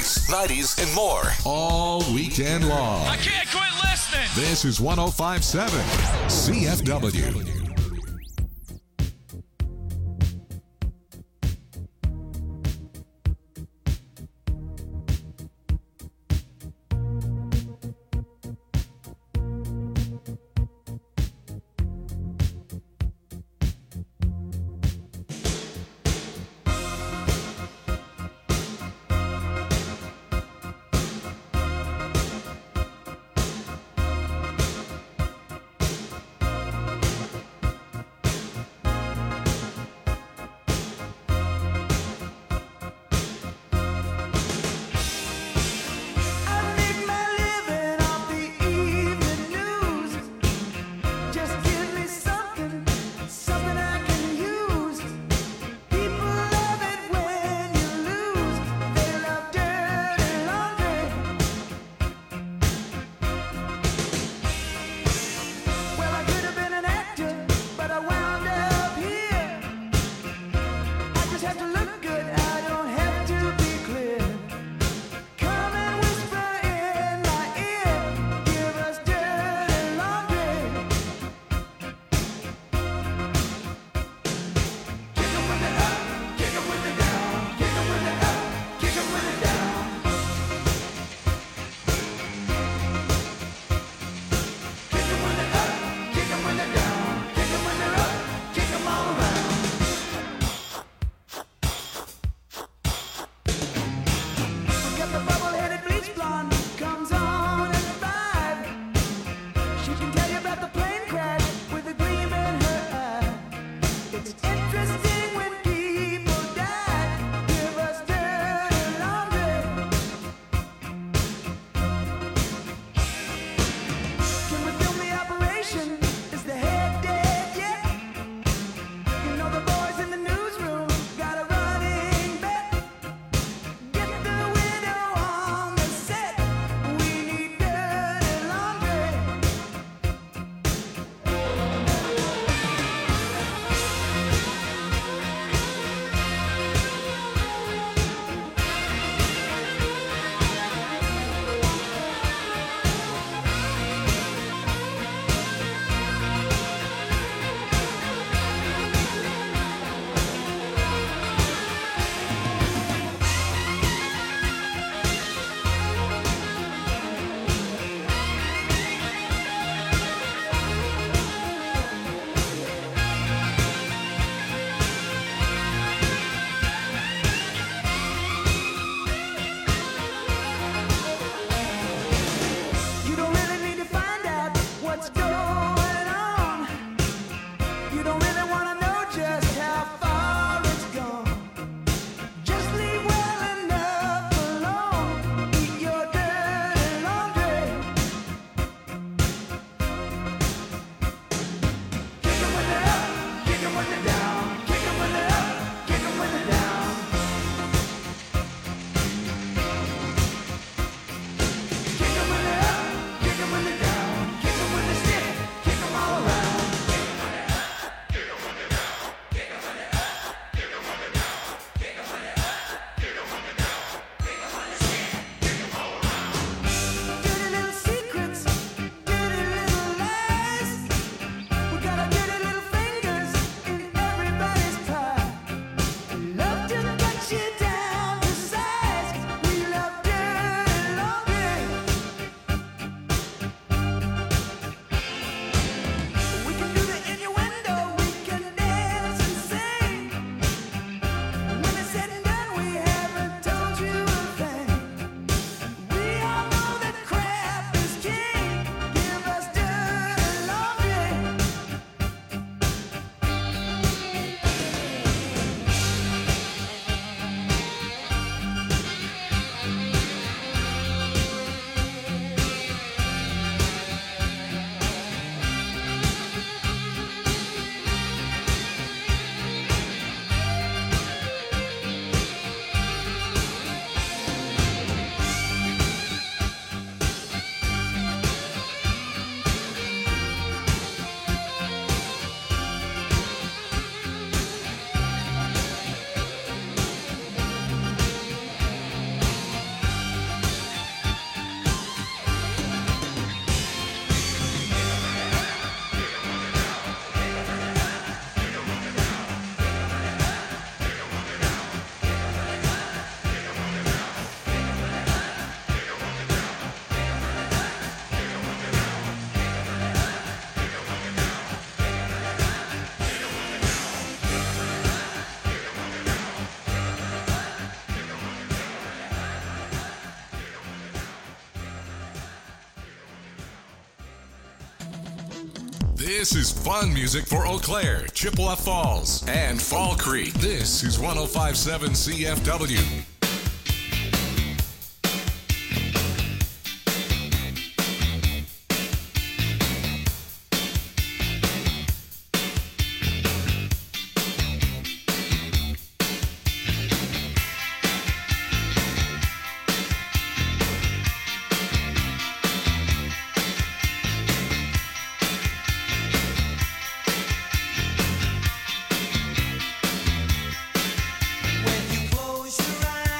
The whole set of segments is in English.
80s, 90s, and more. All weekend long. I can't quit listening. This is 105.7 CFW. This is fun music for Eau Claire, Chippewa Falls, and Fall Creek. This is 105.7 CFW. When you close your eyes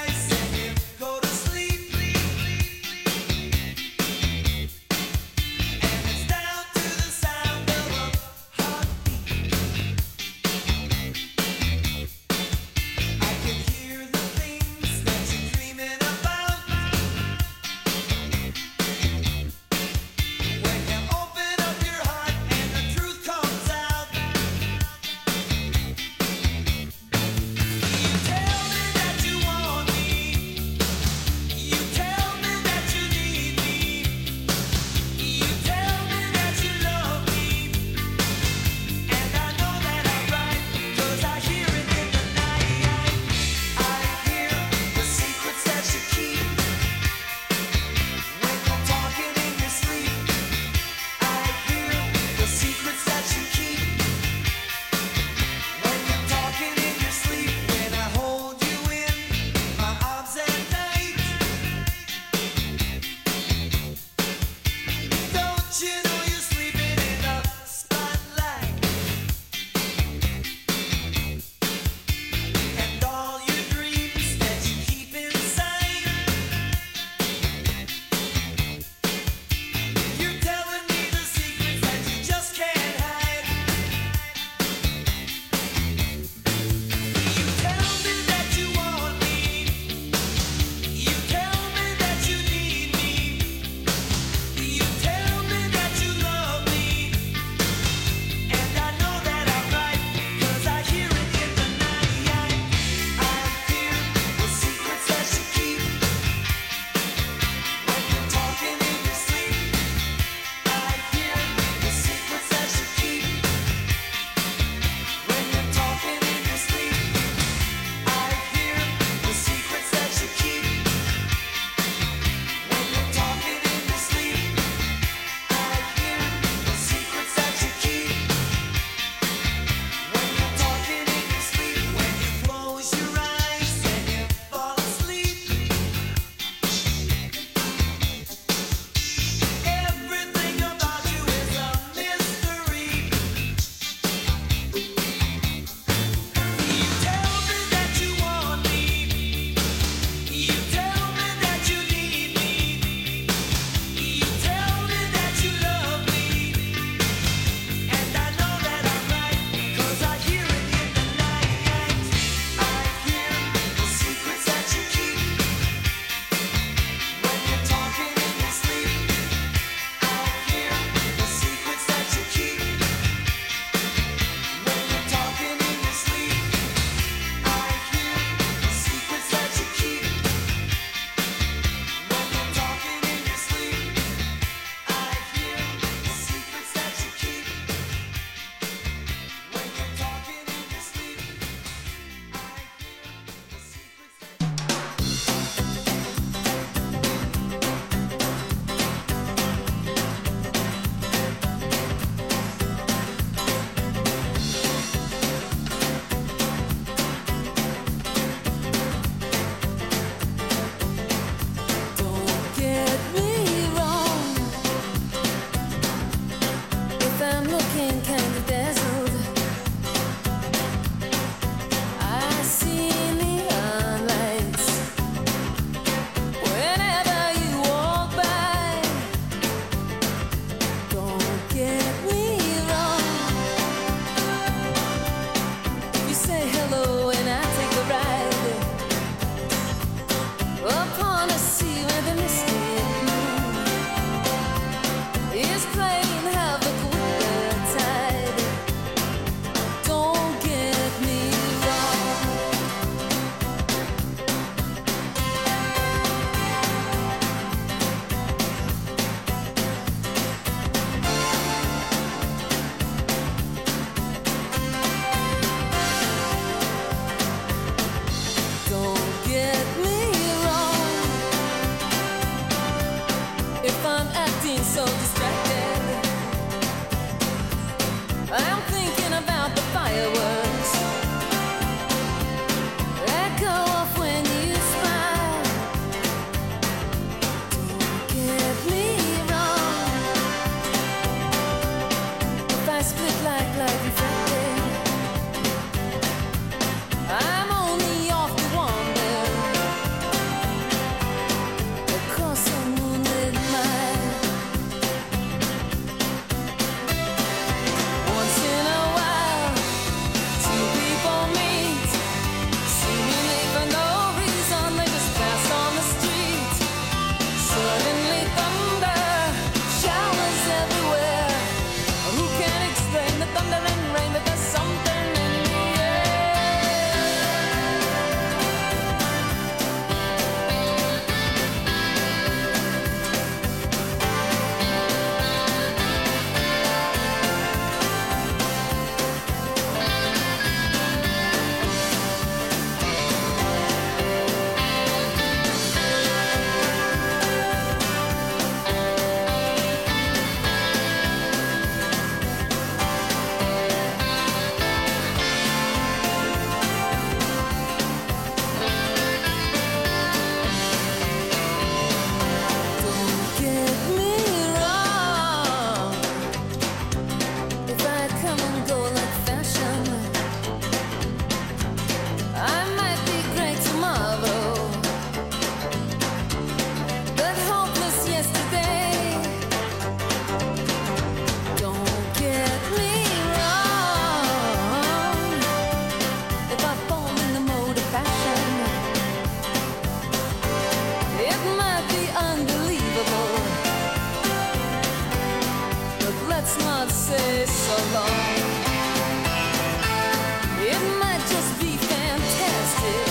seem so distracted. I'm thinking about the fireworks that go off when you smile. Don't get me wrong, if I split like light reflected, I'm only off to wander across some moonlit mile. Once in a while, two people meet, seemingly for no reason. They just pass on the street. Suddenly thunder showers everywhere. Who can explain the thunder and rain? But there's something in the Don't get me wrong, if I come and go like fashion, I might be great tomorrow, but hopeless yesterday. Don't get me wrong, if I fall in the mode of fashion, it might be unbelievable, but let's not say so long. It might just be fantastic.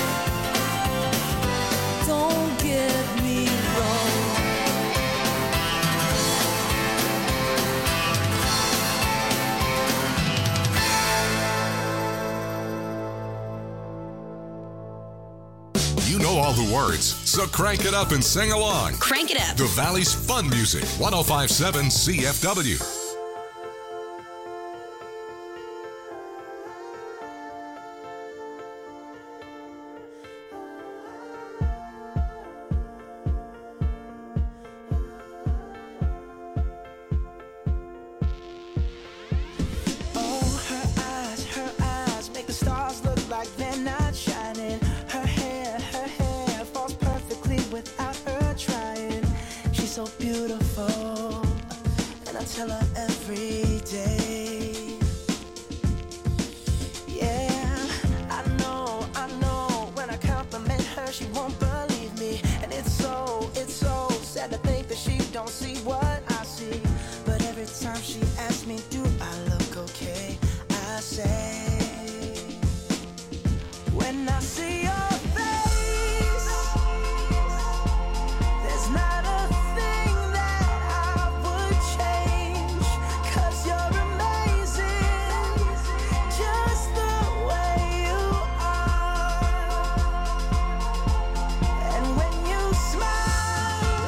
Don't get me wrong. You know all the words, so crank it up and sing along. Crank it up. The Valley's fun music, 1057 CFW. Oh, her eyes make the stars look like they're not shining. Her hair falls perfectly without her trying. She's so beautiful, and I tell her every day. Yeah, I know, when I compliment her, she won't believe me. And it's so sad to think that she don't see what I see. But every time she asks me, do I look okay? I say, when I see your face, there's not a thing that I would change. 'Cause you're amazing, just the way you are. And when you smile,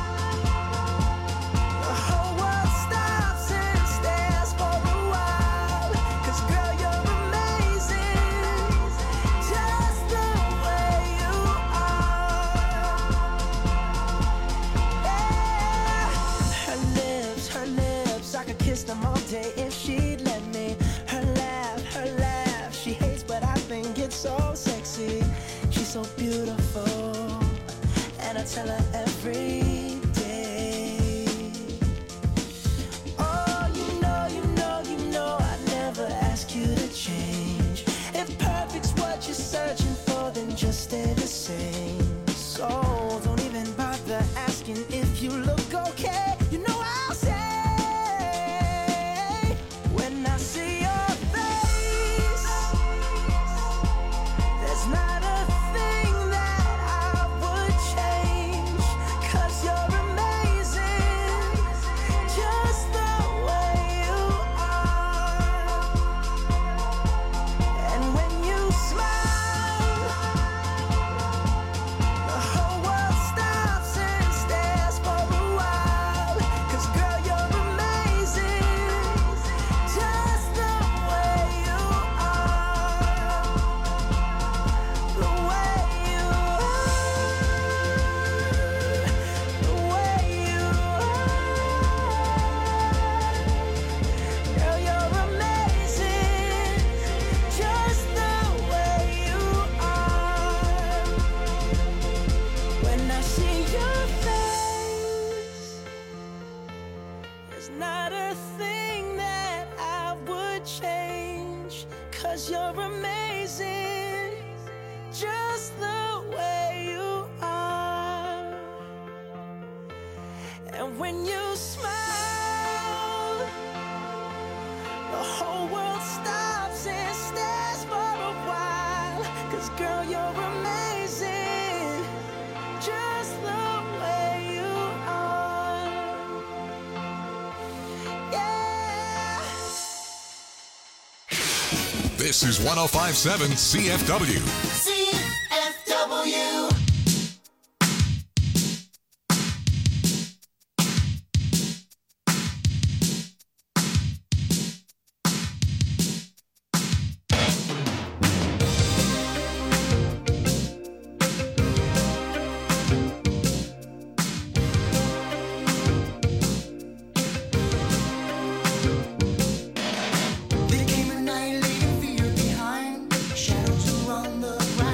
the whole world stops and stares for a while. 'Cause girl, you're amazing, just the way you are. Yeah. Her lips, I could kiss them all day if she'd let me. Her laugh, she hates, but I think it's so sexy. She's so beautiful, and I tell her every day. Oh, you know, I never ask you to change. If perfect's what you're searching for, then just stay the same. So don't even bother asking if you look okay. You know I'll say, when I see your face, there's not a thing that I would change. There's not a thing that I would change, 'cause you're amazing, just the way you are. And when you smile, the whole world stops and stares for a while. 'Cause girl, you're amazing, just the way you are. Yeah. This is 105.7 CFW. CFW. There came a night leaving fear behind. Shadows were on the ground.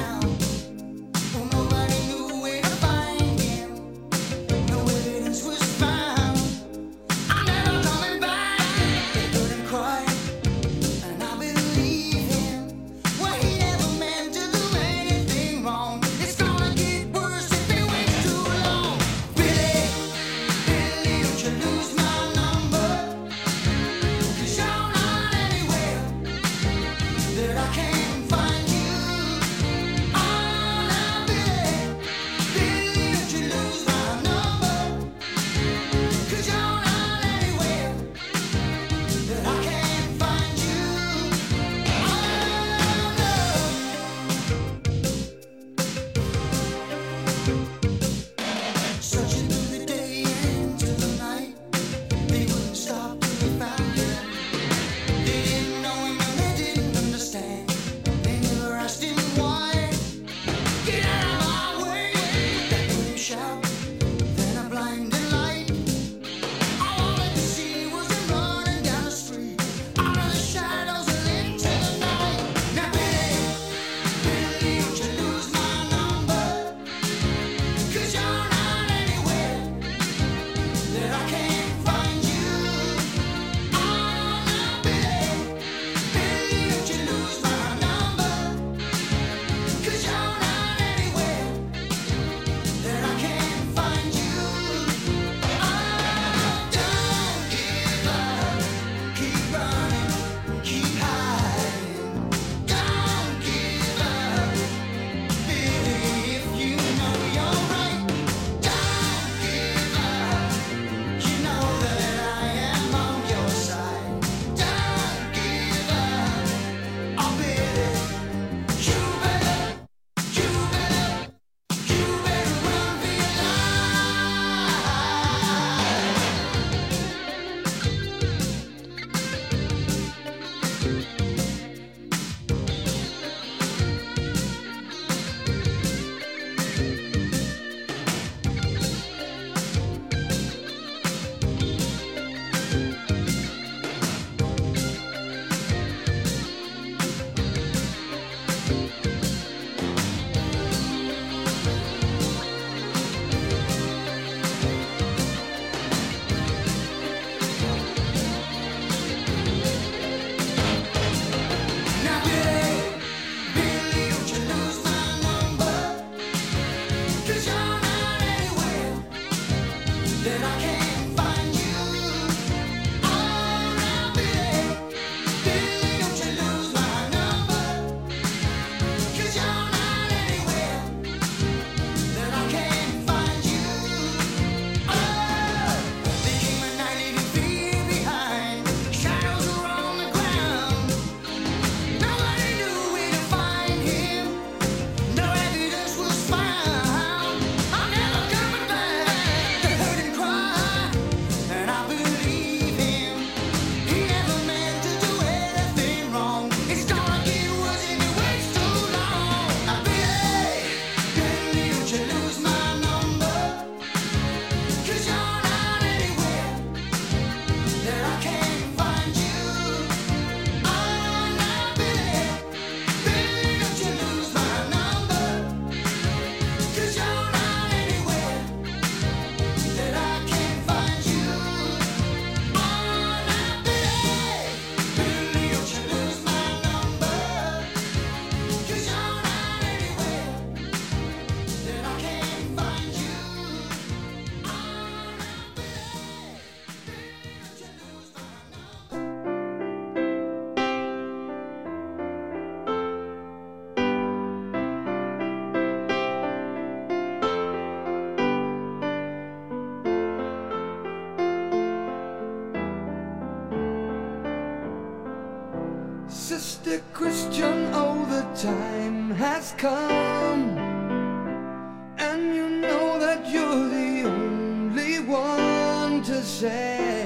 Sister Christian, oh, the time has come, and you know that you're the only one to say,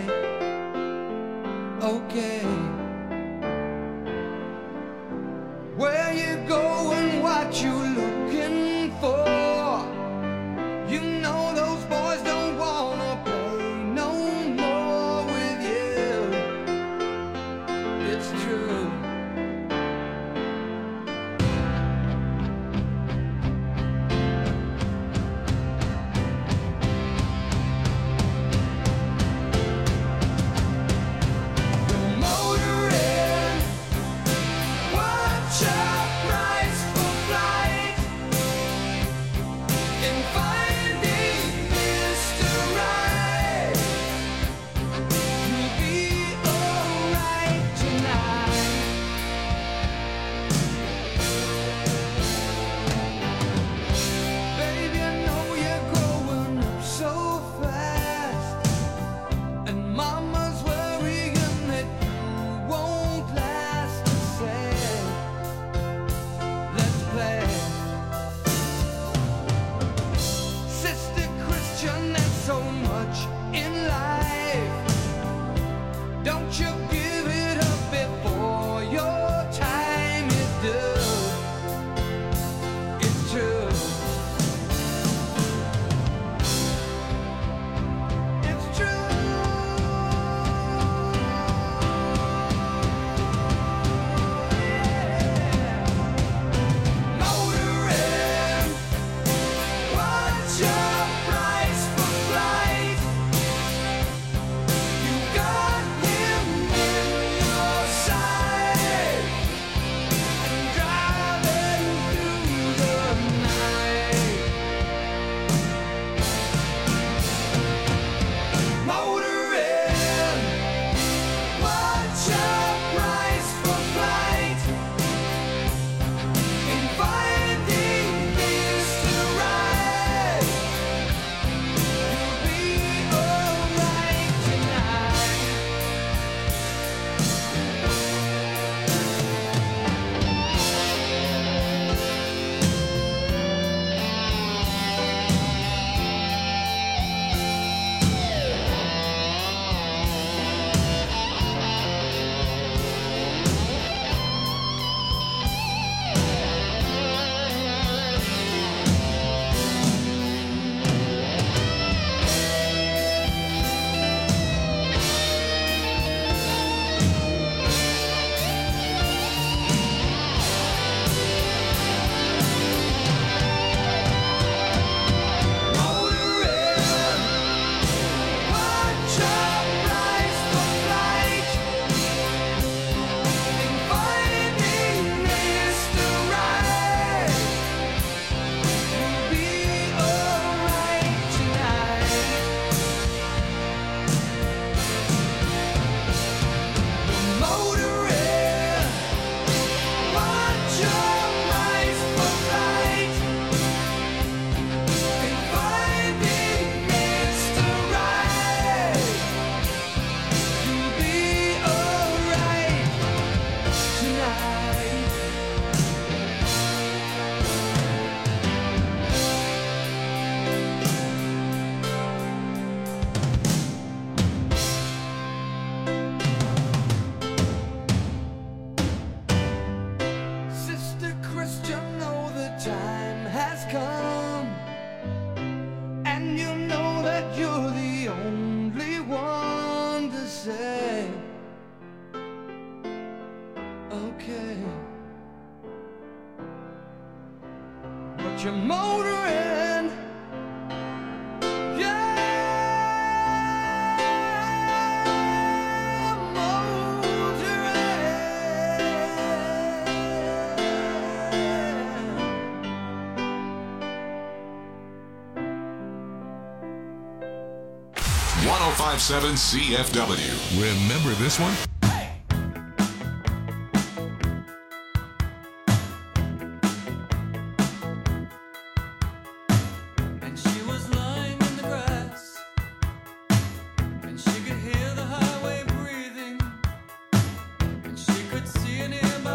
okay. Where you going, what you looking for? You know those boys don't wanna play no more with you. It's true. You're motoring, watch your price for flight, and finding Mr. Right. You'll be alright tonight. Baby, I know you're growing up so fast, and mama's worrying that you won't last to say, let's play. Sister Christian, there's so much in life. Don't you give it up before your time is due. It's true. It's true. Motoring, watch your price for flight. You got him in your sight, and driving through the night. Motoring, watch your price for flight, and finding Mr. Right. You'll be alright tonight. Motoring, watch your price for flight, and finding Mr. Right. You'll be alright tonight. Motoring, watch your price for flight, and finding Mr. Right. You'll be alright tonight. Sister Christian, oh, the time has come, and you know that you're the only one to say, okay. But you're motoring, yeah, motoring. 1057 CFW. Remember this one? And she was lying in the grass, and she could hear the highway breathing, and she could see a nearby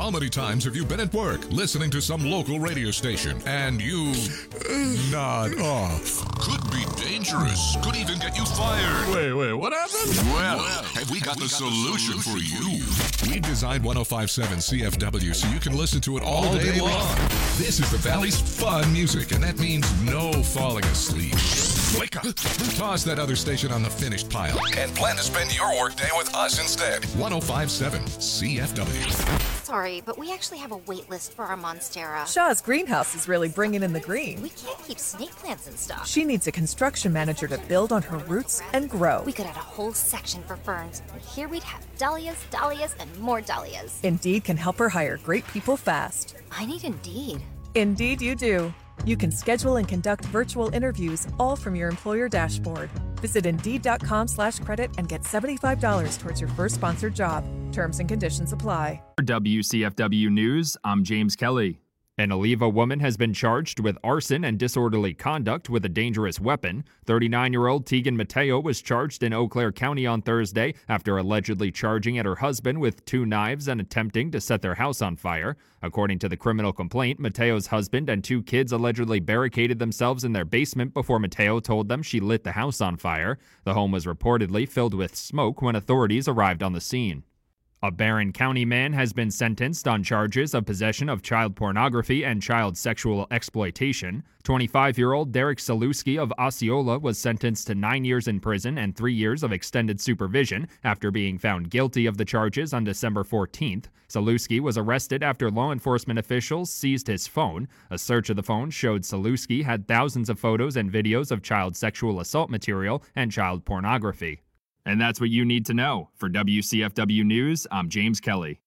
How many times have you been at work listening to some local radio station and you nod off? Could be dangerous. Could even get you fired. Wait, what happened? Well, have we got the solution for you? We designed 105.7 CFW so you can listen to it all day long. This is the Valley's fun music, and that means no falling asleep. Wake up. Toss that other station on the finished pile and plan to spend your workday with us instead. 105.7 CFW. Sorry, but we actually have a wait list for our Monstera. Shaw's greenhouse is really bringing in the green. We can't keep snake plants in stock. She needs a construction manager to build on her roots and grow. We could add a whole section for ferns, and here we'd have dahlias, dahlias, and more dahlias. Indeed can help her hire great people fast. I need Indeed. Indeed you do. You can schedule and conduct virtual interviews all from your employer dashboard. Visit Indeed.com/credit and get $75 towards your first sponsored job. Terms and conditions apply. For WCFW News, I'm James Kelly. An Oliva woman has been charged with arson and disorderly conduct with a dangerous weapon. 39-year-old Tegan Mateo was charged in Eau Claire County on Thursday after allegedly charging at her husband with 2 knives and attempting to set their house on fire. According to the criminal complaint, Mateo's husband and 2 kids allegedly barricaded themselves in their basement before Mateo told them she lit the house on fire. The home was reportedly filled with smoke when authorities arrived on the scene. A Barron County man has been sentenced on charges of possession of child pornography and child sexual exploitation. 25-year-old Derek Saluski of Osceola was sentenced to 9 years in prison and 3 years of extended supervision after being found guilty of the charges on December 14th. Saluski was arrested after law enforcement officials seized his phone. A search of the phone showed Saluski had thousands of photos and videos of child sexual assault material and child pornography. And that's what you need to know. For WCFW News, I'm James Kelly.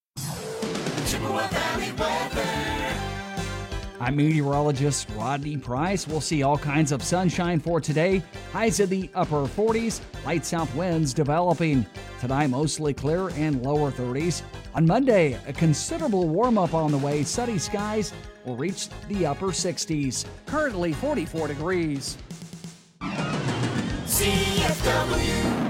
I'm meteorologist Rodney Price. We'll see all kinds of sunshine for today. Highs in the upper 40s, light south winds developing. Tonight, mostly clear and lower 30s. On Monday, a considerable warm-up on the way. Sunny skies will reach the upper 60s. Currently 44 degrees. CFW.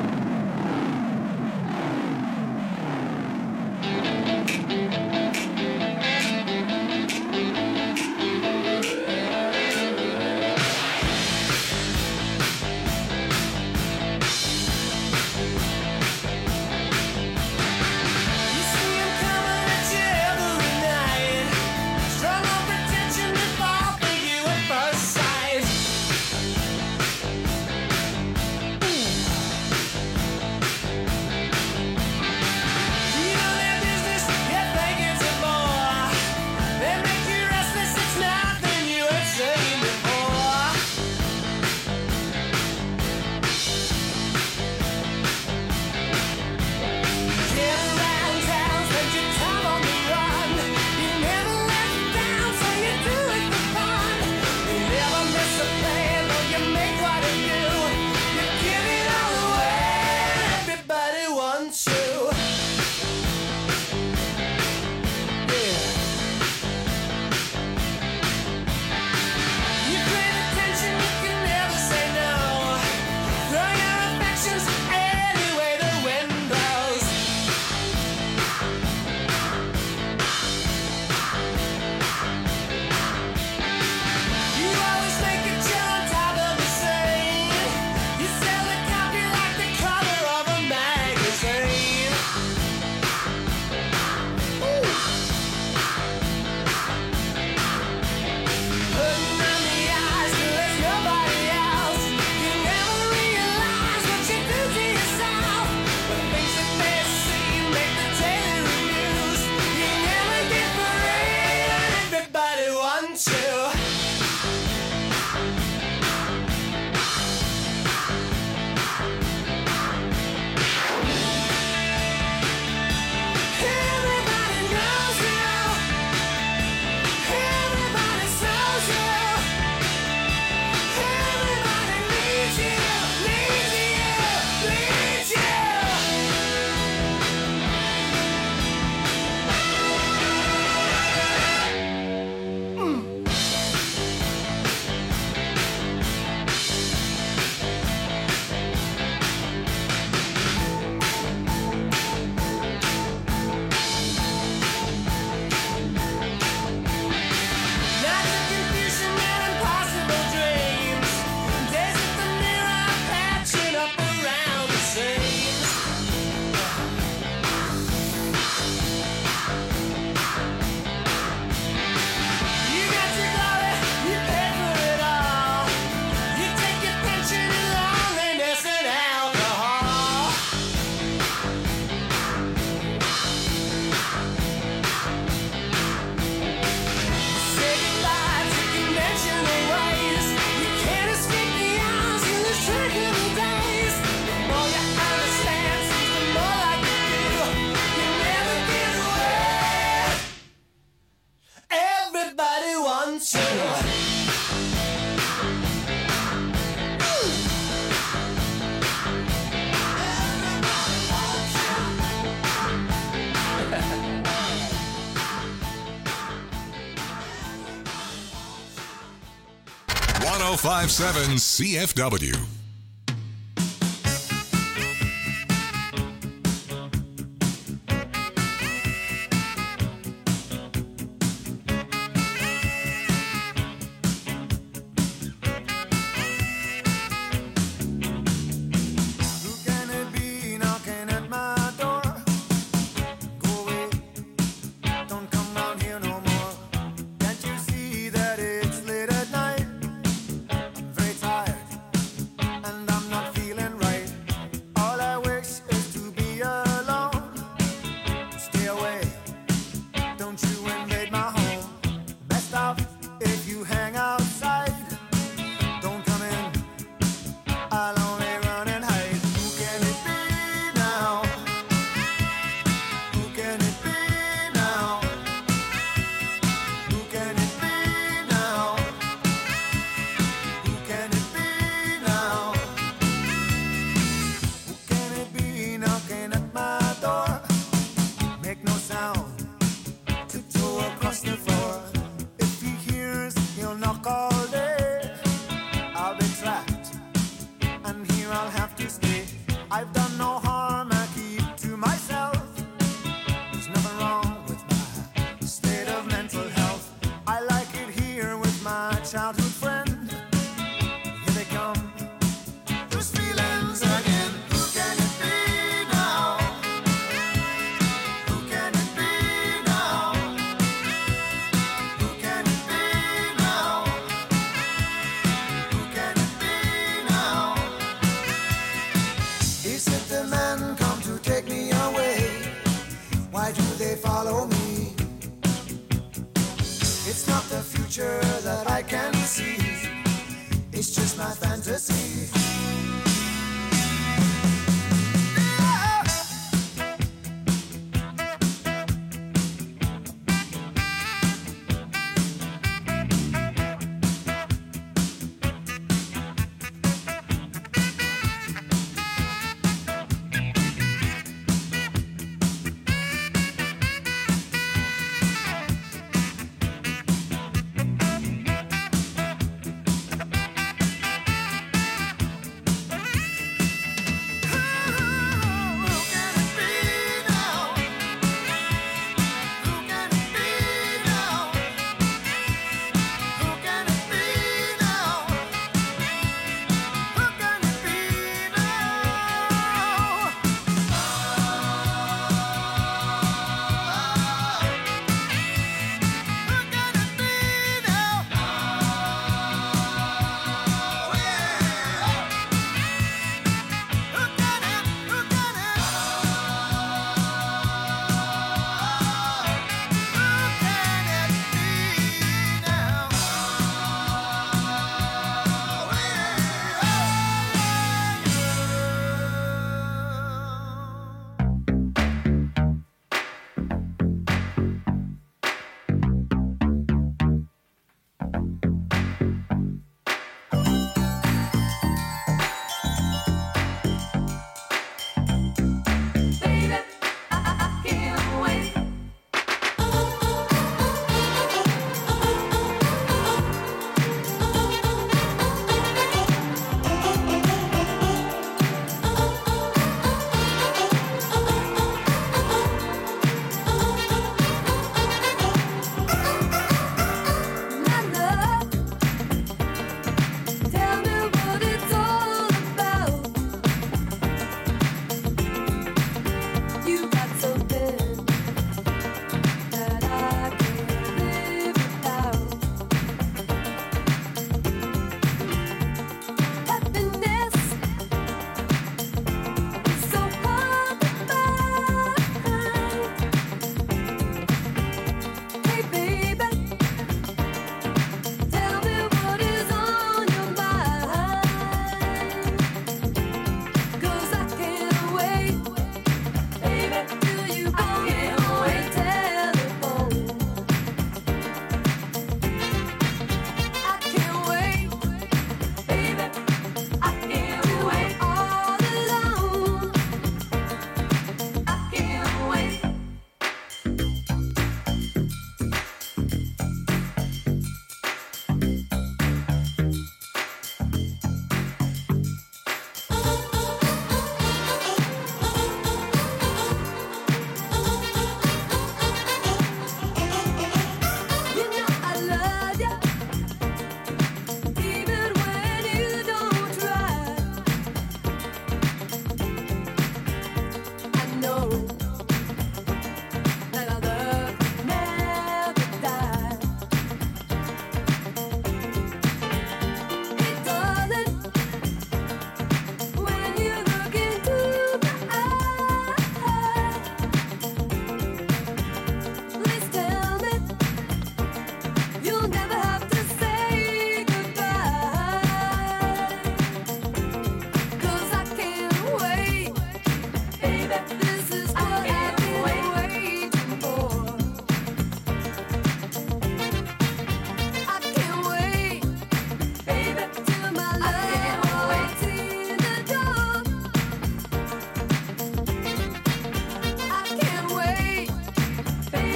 1057 CFW.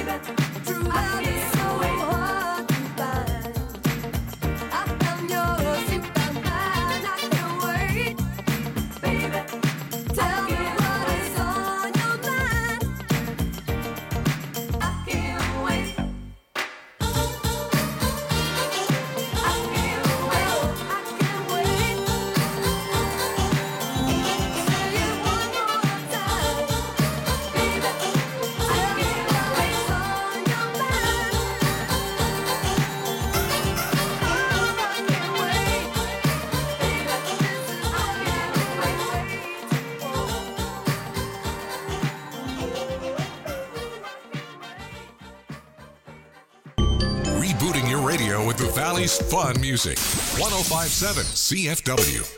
Rebooting your radio with the Valley's fun music. 105.7 CFW.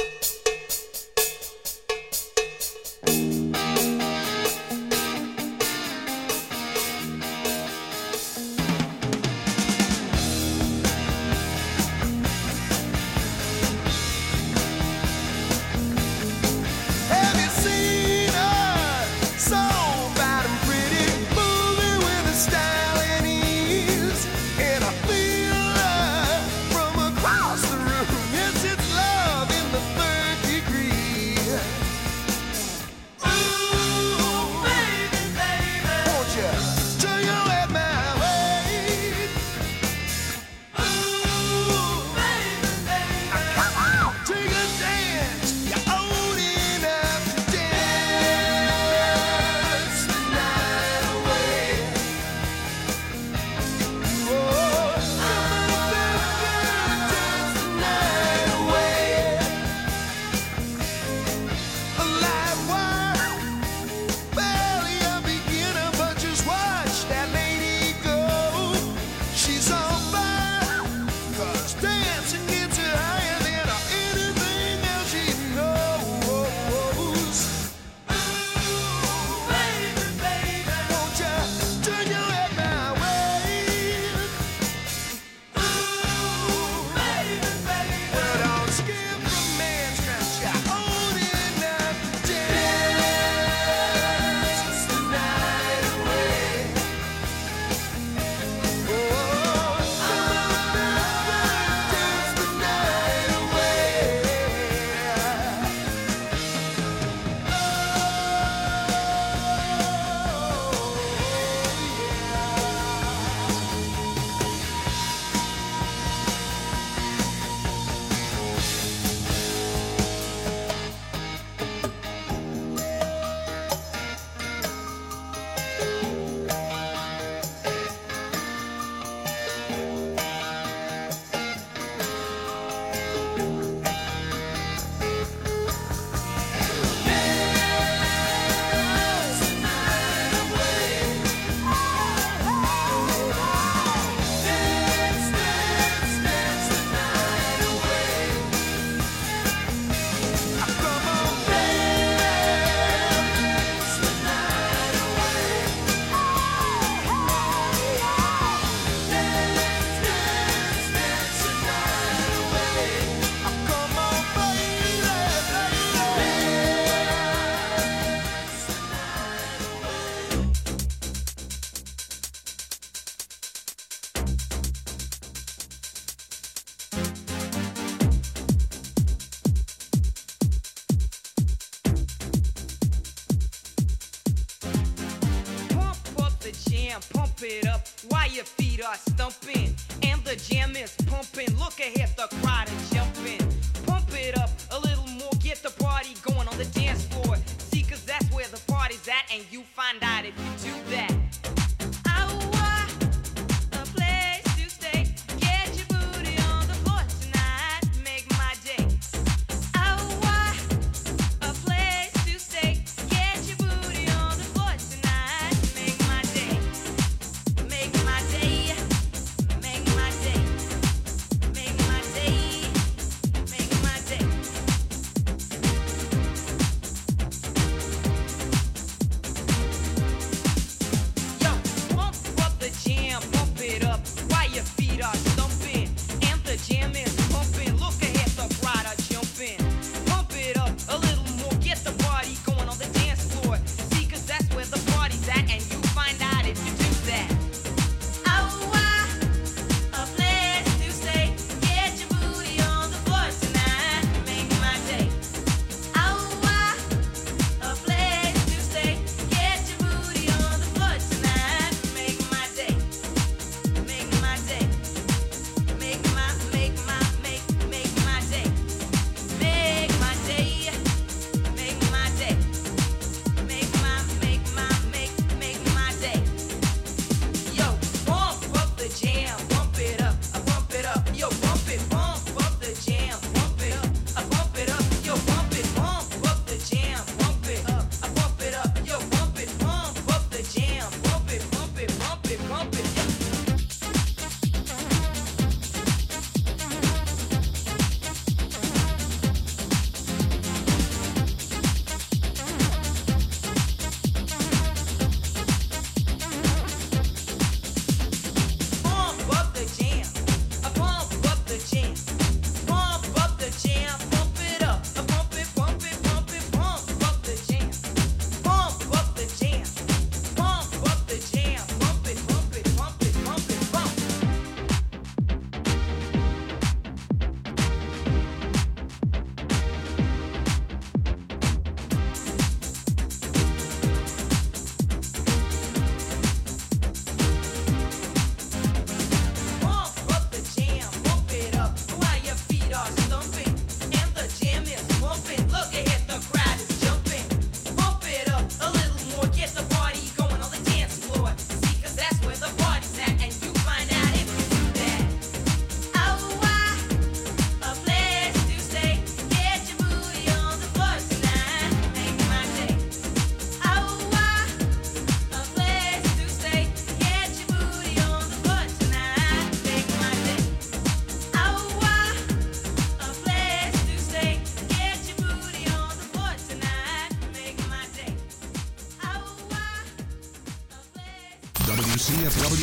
Pump it up while your feet are stumping and the jam is pumping. Look ahead, the crowd is jumping. Pump it up a little more, get the party going on the dance floor. See, 'cause that's where the party's at, and you find out if you do that.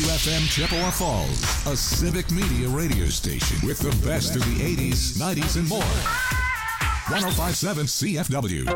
WFM Chippewa Falls, a civic media radio station with the best of the 80s, 90s, and more. 105.7 CFW.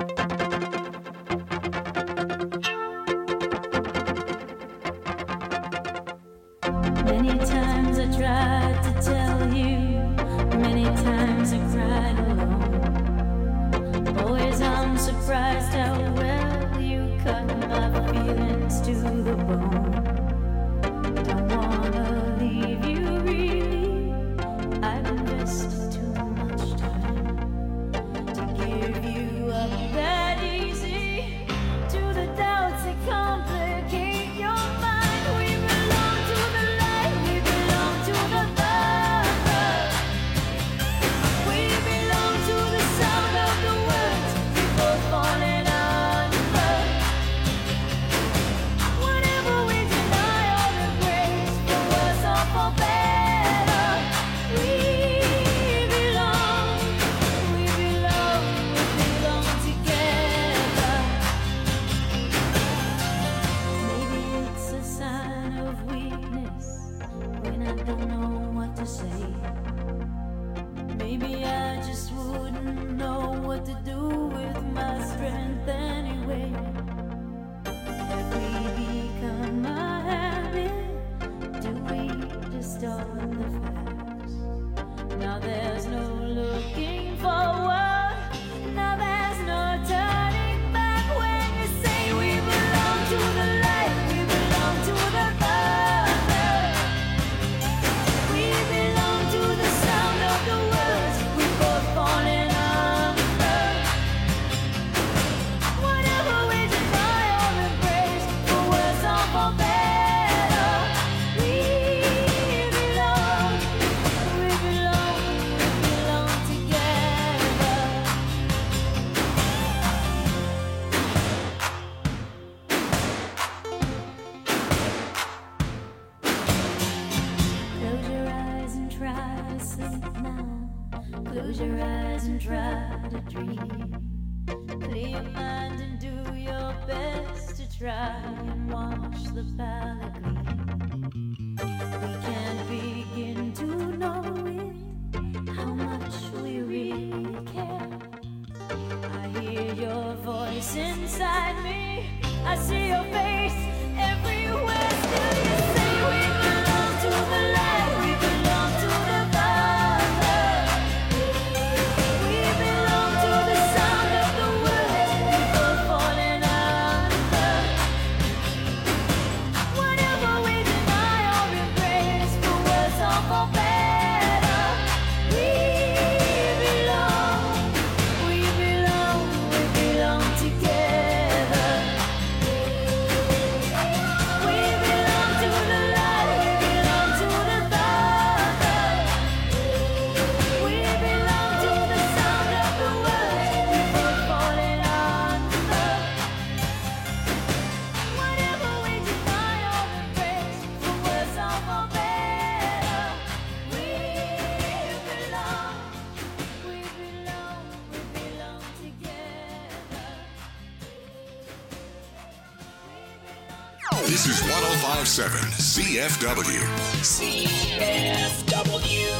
Many times I tried to tell you, many times I cried alone. Always I'm surprised how well you cut my feelings to the bone. Don't wanna leave you really, I've invested too much time to give you up that easy to the doubts that complicate your mind. We belong to the light, we belong to the dark. We belong to the sound of the words we both falling under. Whenever we deny or embrace, for worse or for better, we belong together. Maybe it's a sign of weakness when I don't know what to say. Maybe I just wouldn't know what to do with my strength anyway. Have we become a habit? Do we distort the facts? Now there's no looking forward. Now there's no turning back when you say we belong to the light, we belong to the thunder. We belong to the sound of the words we both falling under. Whatever we deny or embrace, for worse or for better, we belong together. Close your eyes and try to sleep now. Close your eyes and try to dream. Clear your mind and do your best to try and wash the palate clean. We can't begin to know it, how much we really care. I hear your voice inside me, I see your face everywhere. Still you say we belong to the light, we belong to the thunder. We belong to the sound of the words we both falling under. Whatever we deny or embrace, for worse or for better, we belong together. We belong to the light, we belong to the thunder. We belong to the sound of the words we both falling under. Whatever we deny or embrace, for worse or for better, we belong together. This is 105.7 CFW. CFW.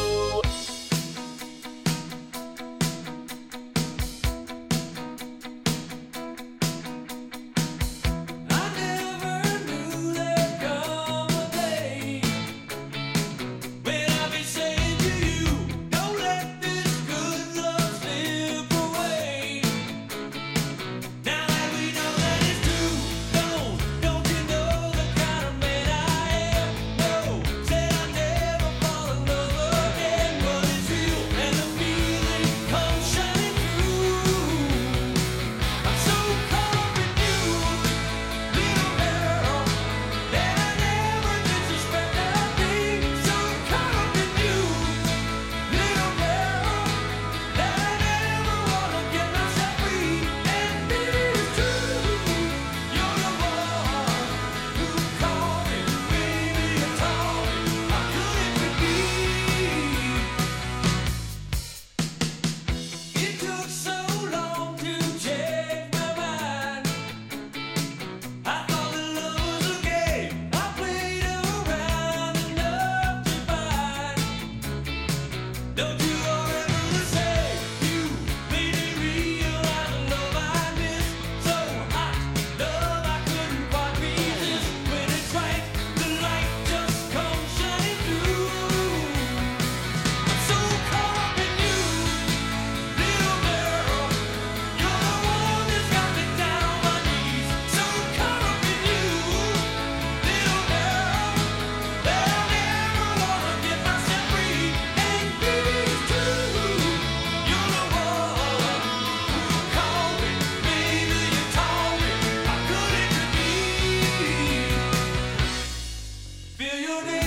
Don't you know the kind of man I am? No, said I never fall in love again. Feel your name.